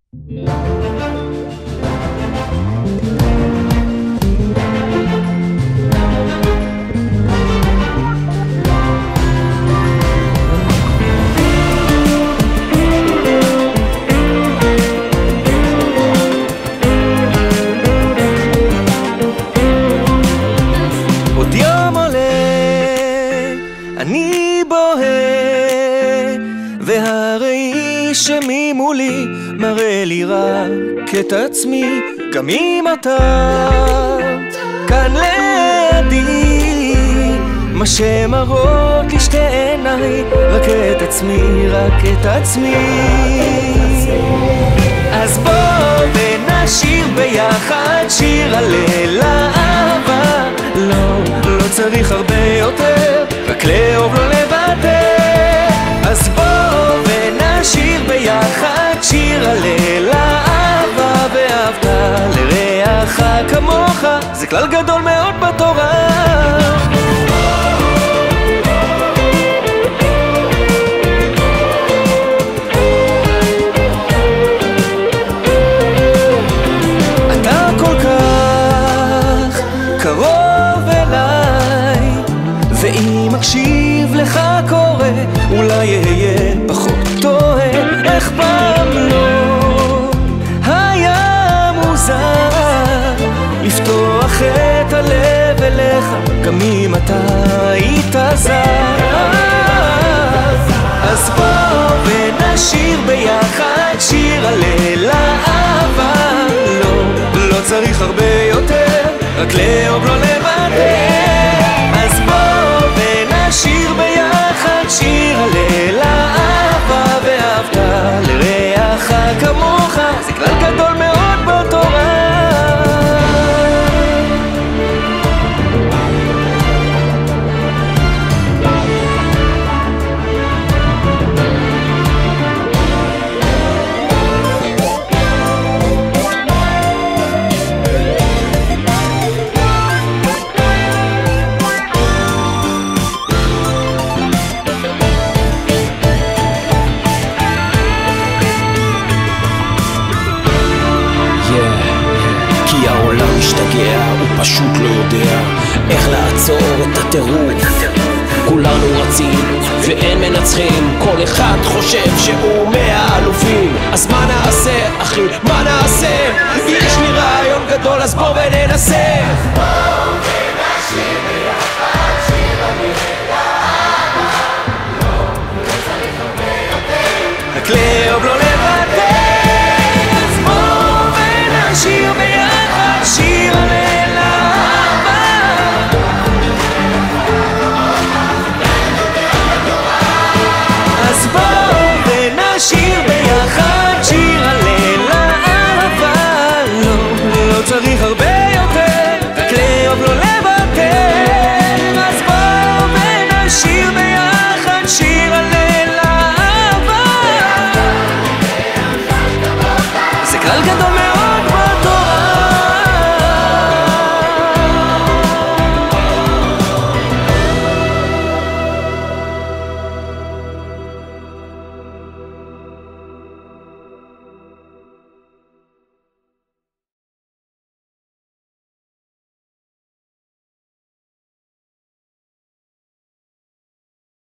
עוד יום עולה, אני בוהה, והראי שממולי מראה לי רק את עצמי. גם אם אתה כאן לידי, מה שמראות לי שתי עיניי, רק את עצמי, רק את עצמי. אז בוא ונשיר ביחד שיר הלל אהבה. לא צריך הרבה יותר, רק לאהוב לא לוותר. אז בוא ונשיר ביחד שיר הלל אהבה. ואהבת לרעך כמוך, זה כלל גדול מאוד בתורה. אתה כל כך קרוב אליי, ואם מקשיב לך קורא, אולי אהיה פחות טועה. איך פעם לא היה מוזר לפתוח את הלב אליך, גם אם אתה היית זר. אז בוא ונשיר ביחד שיר הלל אהבה. לא צריך הרבה יותר, רק לאהוב לא לוותר. אז בוא ונשיר ביחד שיר הלל אהבה. ואהבת לרעך כמוך, זה כלל גדול מאוד בתורה. משתגע, הוא פשוט לא יודע איך לעצור את הטירוף. כולנו רצים ואין מנצחים, כל אחד חושב שהוא מהאלופים. אז מה נעשה אחי, מה נעשה? יש לי רעיון גדול, אז בוא וננסה.